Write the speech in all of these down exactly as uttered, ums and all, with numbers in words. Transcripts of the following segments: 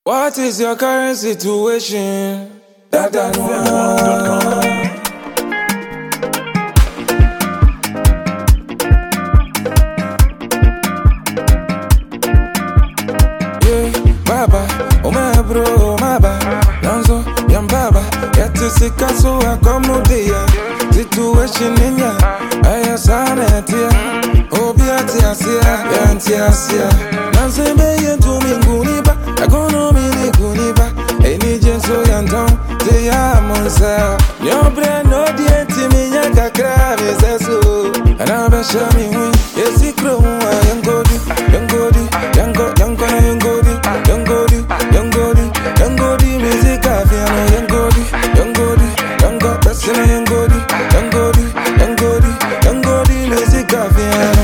What is your current situation? Dada Noir. Yeah, Baba, oh my bro, oh my ba. Danzo, yam Baba. Get to see Kaso, I come no dia. Situation in ya. I asana tia. Obi ati asia, yanti asia. Nanse be yentu minguni ba. Agono mini kuniba. Eni jenso yanton. Te ya monsa. Your brain no dienti minya kakra meseso. Anabe shami wi. Yesi kro wa yangodi, yangodi, yango, yango na yangodi, yangodi, yangodi, yangodi. Music afiano yangodi, yangodi, yango, besina yangodi, yangodi, yangodi, yangodi. Music afiano.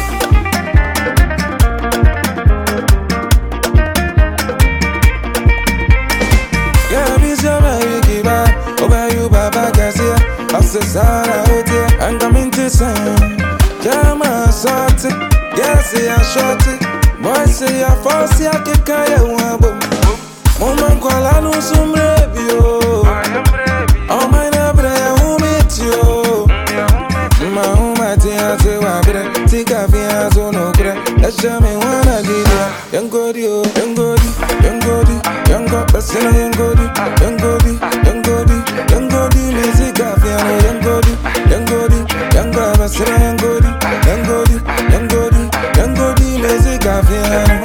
Sara hote and come into sun. Jama sorty, yes, I short it. Boy, say I force ya kaya wabo. Mama kwala no sumre bio. Oh my nabre who meet you. Ma huma tia te wabre. Tika via zo no kre. Esha me wana gidia. Yangodi oh, yangodi, yangodi, yango basina yangodi, yangodi, yangodi, yangodi. Music afiano yangodi, yangodi, yanga basina yangodi, yangodi, yangodi, yangodi. Music afiano.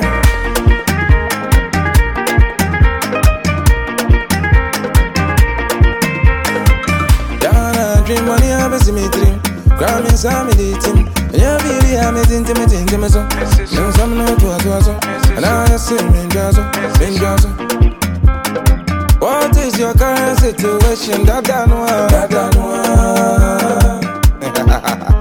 Dana dream money I be see me dream. Crowd me say me the team. Yeah, baby, I'm it into me, into me so. Then some know to us so. And I say me jazo, me jazo. What is your current situation? Dada Noir, Dada Noir.